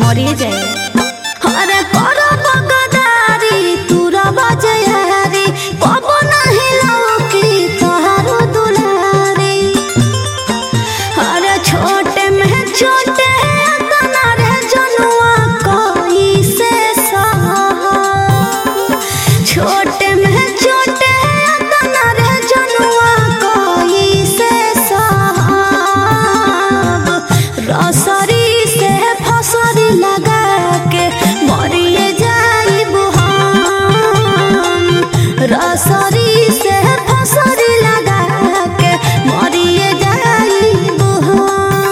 मरिए जाए। अरे करो बगदारी तूरा बजयारी कब नहीं लौकी तोहारो दुलारी। अरे छोटे में छोटे तना रे जनुआ कोई से छोटे में छोटे तना रे जनुआ कोई से रसरी से फसरी लगा के मरिए जाइबू हम। रसरी से फसरी लगा के मरिए जाइबू हम।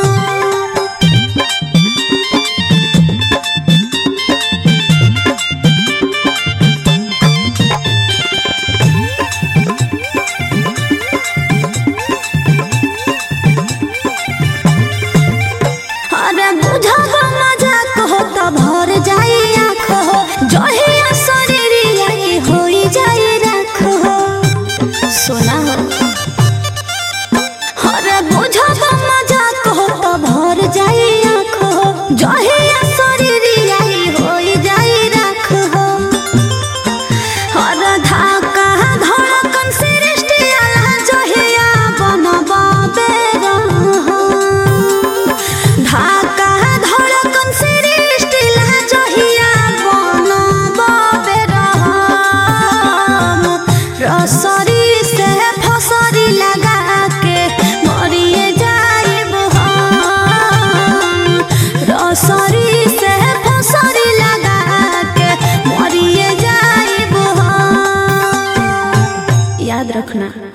अरे बुझब मजाक हो त भर जाई आँख हो जहिया शरीरिया होई जाई राख हो सोना हो। अरे बुझब मजाक हो त भर जाई आँख हो जहिया शरीरिया होई जाई राख हो। अरे धाका धड़कन सृष्टिया जहिया बनब बेरा धाका धड़कन सृष्टि जहिया बनब बेरहम। रसरी से फसरी लगा के मरिए जाइबू हम। रसरी से फसरी लगा के मरिए जाइबू हम। याद रखना।